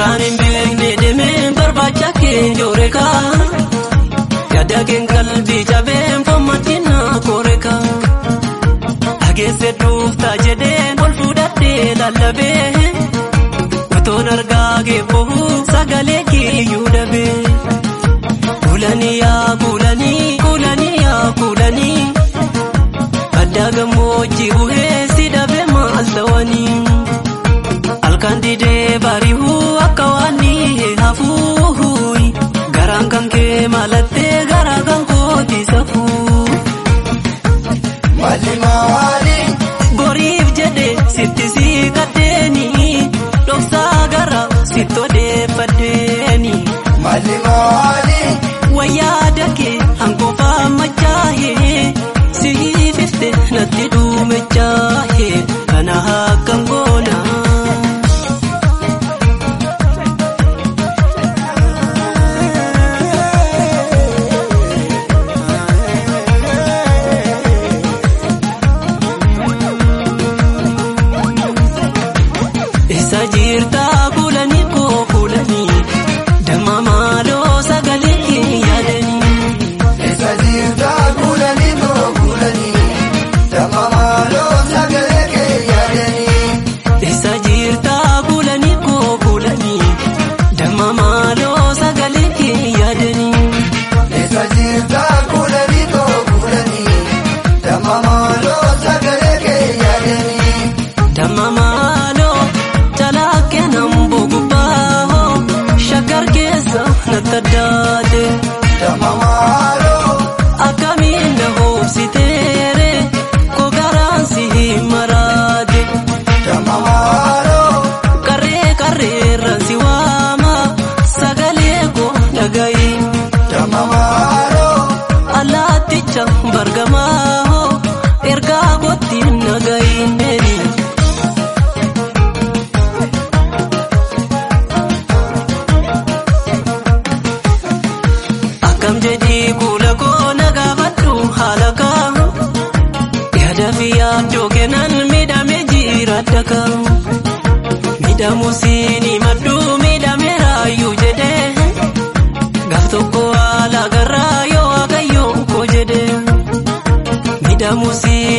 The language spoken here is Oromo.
Karanin beekne deemeen barbaacha kee jooreka yaada keen qalbii jabeen fammatina koreka dhageesse dhuuftaa jedheen ol fuudhadhee lallabee utoon argaa geeffoo sagalee kiyyuu dhabee kulanii yaa kulanii kulanii yaa kulanii adda gammoojjii buhee si dhabee maal ta'anii alkandidee bari'uu akka waanni hafuuyi garaan kan kee malattee garaa kan kooti safuu maali boriif jedhe sitti siqadheeni dhoksaa gara sitti odeeffadheeni maali wayyaada kee hanqofaa machaahee siififte natti duumechaahee kana akkam goona. Sajirta kulanii koo kulanii damma maaloo sagalee yaadanii. Sajirta kulanii koo kulanii damma maaloo sagalee yaadanii. Sajirta kulanii koo kulanii damma maaloo sagalee yaadanii. Sajirta kulanii koo kulanii damma maaloo sagalee yaadanii. Damma maaloo. Natadaate damamaalo akkamiin na hoobsiteere ko garaan si maraate damamaalo karreerra si waama sagalee ko dhagayi damamaalo allaatticha bargamaa ergaa gootti nagayineeni. Kam jadi kula ko nagabadhu halaka yaada fi yaadoo kennan miidhame jiraadhaka miidhamuusiini maddu miidhame raayyuu jedhee gaaf tokko haala garraa yoo waaqayyoo ko jedhee miidhamuusiini.